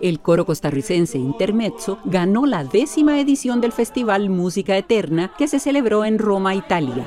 El coro costarricense Intermezzo ganó la 10ª edición del Festival Música Eterna que se celebró en Roma, Italia.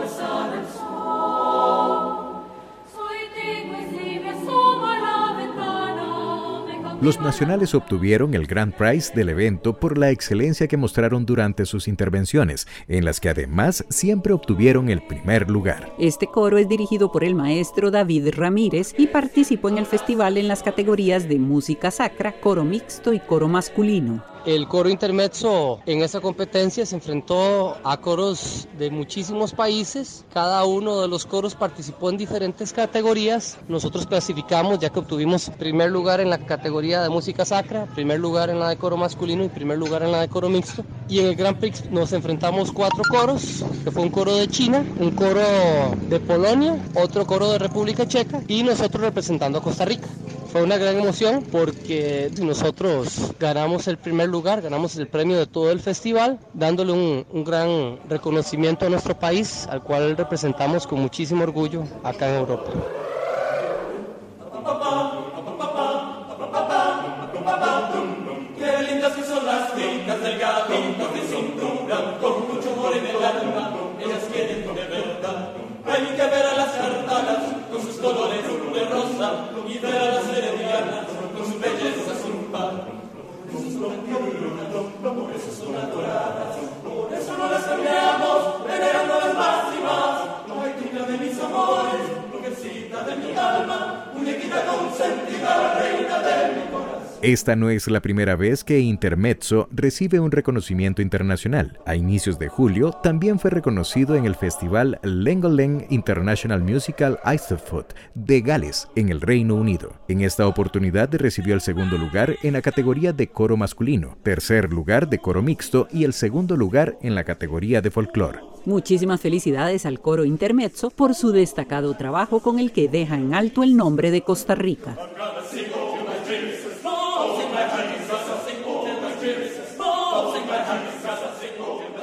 Los nacionales obtuvieron el Grand Prize del evento por la excelencia que mostraron durante sus intervenciones, en las que además siempre obtuvieron el primer lugar. Este coro es dirigido por el maestro David Ramírez y participó en el festival en las categorías de música sacra, coro mixto y coro masculino. El coro Intermezzo en esa competencia se enfrentó a coros de muchísimos países. Cada uno de los coros participó en diferentes categorías. Nosotros clasificamos ya que obtuvimos primer lugar en la categoría de música sacra, primer lugar en la de coro masculino y primer lugar en la de coro mixto. Y en el Grand Prix nos enfrentamos 4 coros, que fue un coro de China, un coro de Polonia, otro coro de República Checa y nosotros representando a Costa Rica. Fue una gran emoción porque nosotros ganamos el primer lugar, ganamos el premio de todo el festival, dándole un gran reconocimiento a nuestro país, al cual representamos con muchísimo orgullo acá en Europa. Qué lindas que son las chicas delgaditas de cintura, con mucho amor en el alma, ellas quieren de verdad. Hay que ver a las cartalas con sus colores de rosa y ver a las heredianas con su belleza sin par. Por eso son adoradas, por eso no las cambiamos, venerándolas más y más. Ay, tía de mis amores, mujercita de mi alma, muñequita consentida, reina de mi corazón. Esta no es la primera vez que Intermezzo recibe un reconocimiento internacional. A inicios de julio también fue reconocido en el festival Lengoleng International Musical Institute de Gales, en el Reino Unido. En esta oportunidad recibió el segundo lugar en la categoría de coro masculino, tercer lugar de coro mixto y el segundo lugar en la categoría de folclore. Muchísimas felicidades al coro Intermezzo por su destacado trabajo con el que deja en alto el nombre de Costa Rica. Sing my honey, sing my honey, sing my honey, sing my honey, sing my honey,